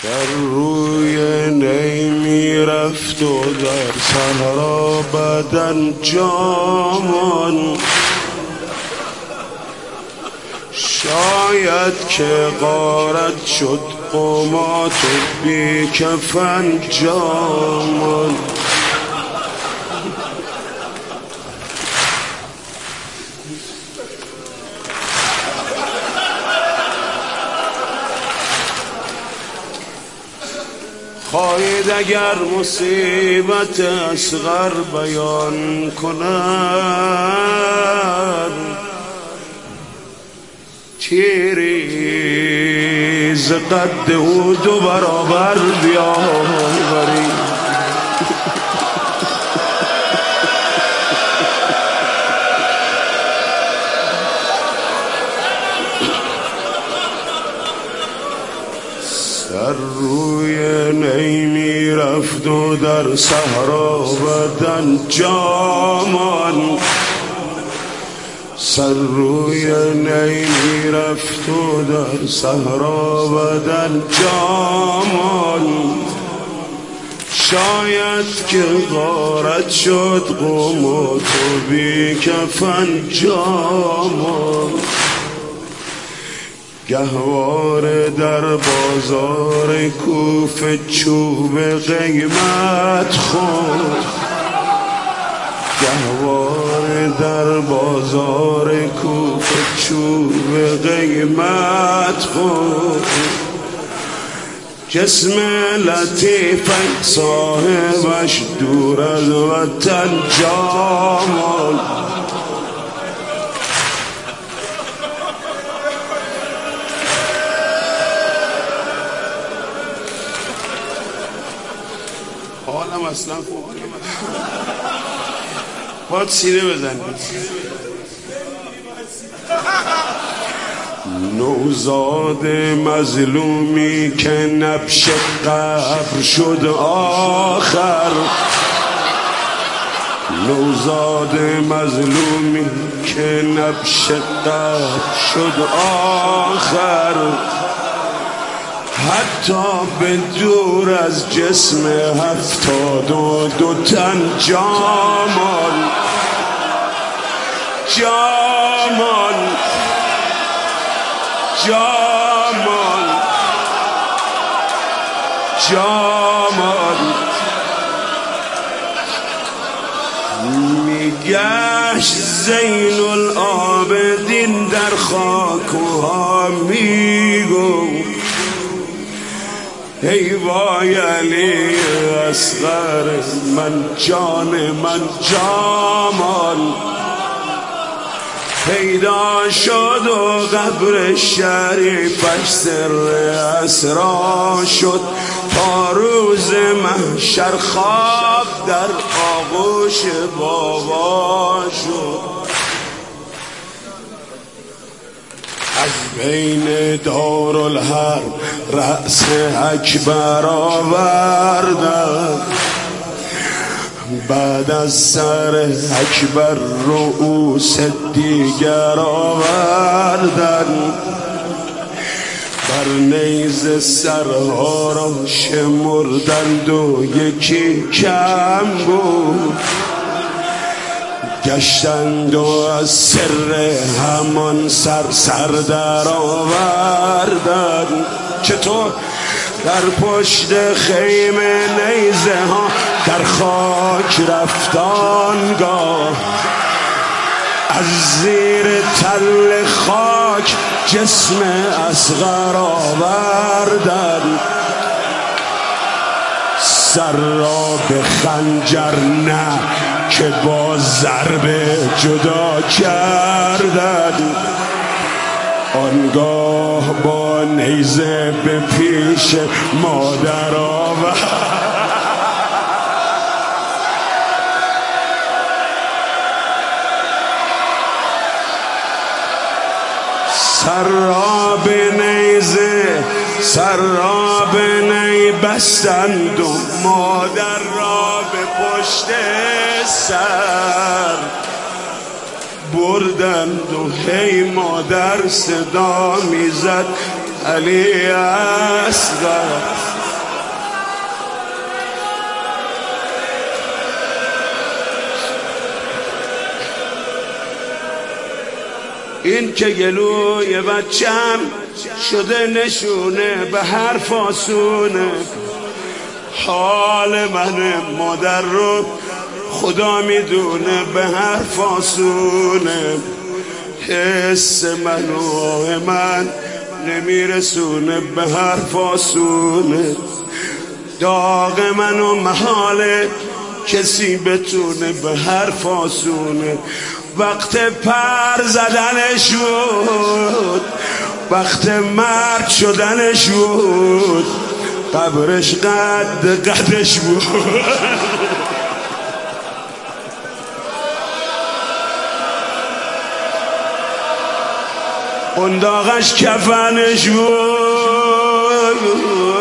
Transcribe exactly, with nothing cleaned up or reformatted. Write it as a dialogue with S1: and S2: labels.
S1: سر روی نی میرفت و در صحرا بدن جامان، شاید که غارت شد قامات و بی کفن جامان. خواهید اگر مصیبت اصغر بیان کنم، تیری ز قد او دو برابر بیاوری. سر روی نی میرفت و در صحرا بدن جامان، سر روی نی میرفت و در صحرا بدن جامان، شاید که غارت شد قامات و بی کفن جامان. گهواره در بازار کوفه چوب قیمت خورد، گهواره در بازار کوفه چوب قیمت خورد. جسم لطیف صاحبش دور از وطن جامان، حالم اصلا خوب باید سینه بزنید. نوزاد مظلومی که نبش قبر شد آخر، نوزاد مظلومی که نبش قبر شد آخر، حتی به دور از جسم هفتاد و دو تن جامان جامان جامان جامان. میگشت زین العابدین در خاک و ها میگو ای وای علی اصغر من جان من جامان. پیدا شد و قبر شریفش سر اسرار شد، تا روز محشر خواب در آغوش بابا شد. از بین دارالحرب رأس اکبر آوردن، بعد از سر اکبر رؤوس دیگر آوردن. بر نیزه سرها را شمردند و یکی کم بود، گشتند و از سر همان سر سر در آوردند. چطور؟ در پشت خیمه نیزه ها در خاک رفتانگاه، از زیر تل خاک جسم اصغر آوردند. سر را به خنجر نه که با ضربه جدا کردند، آنگاه با نیزه به پیش مادر آورد. سر را به نیزه سر را به نی بستند و مادر را به پشت سر بردند و هی مادر صدا میزد علی اصغر. این که گلوی بچم شده نشونه به هر فاسونه. حال من مادر رو خدا میدونه به هر فاسونه. حس من و آه من نمیرسونه به هر فاسونه. داغ من و محاله کسی بتونه به هر فاسونه. وقت پر زدنش بود، وقت مرد شدنش بود، قبرش قد قدش بود. قنداقش کفنش بود.